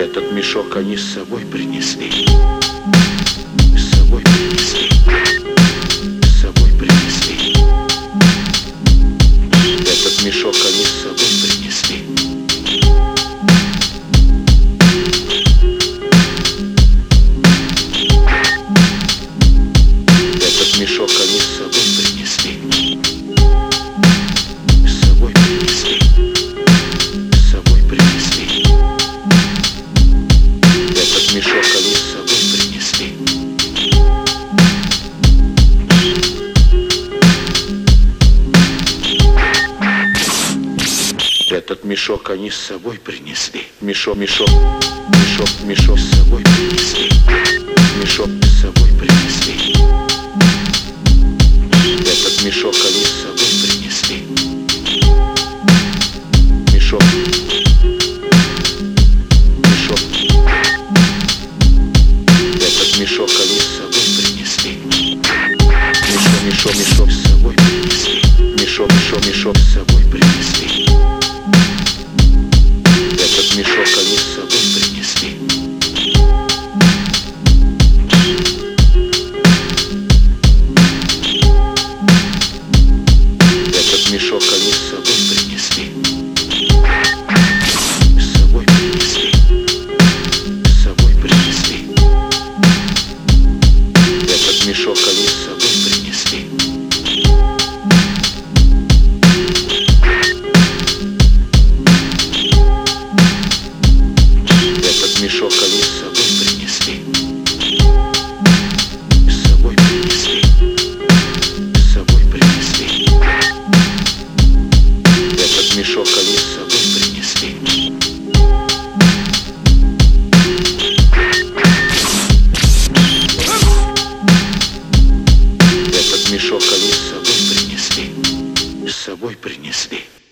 Этот мешок они с собой принесли. С собой принесли. С собой принесли. Этот мешок они с собой принесли. Этот мешок они с собой принесли. С собой принесли. С собой принесли. Этот мешок они с собой принесли. Этот мешок они с собой принесли. Мешок с собой принесли. Мешок с собой принесли. Этот мешок они с собой принесли. Мешок. Этот мешок они с собой принесли. Мешок с собой принесли. Мешок с собой принесли. Этот мешок они с собой принесли. Этот мешок они с собой принесли. С собой принесли. С собой принесли. Этот мешок они с собой принесли. Этот мешок они с собой принесли. С собой принесли. С собой принесли. Этот мешок они с собой принесли. Этот мешок они с собой принесли. С собой принесли.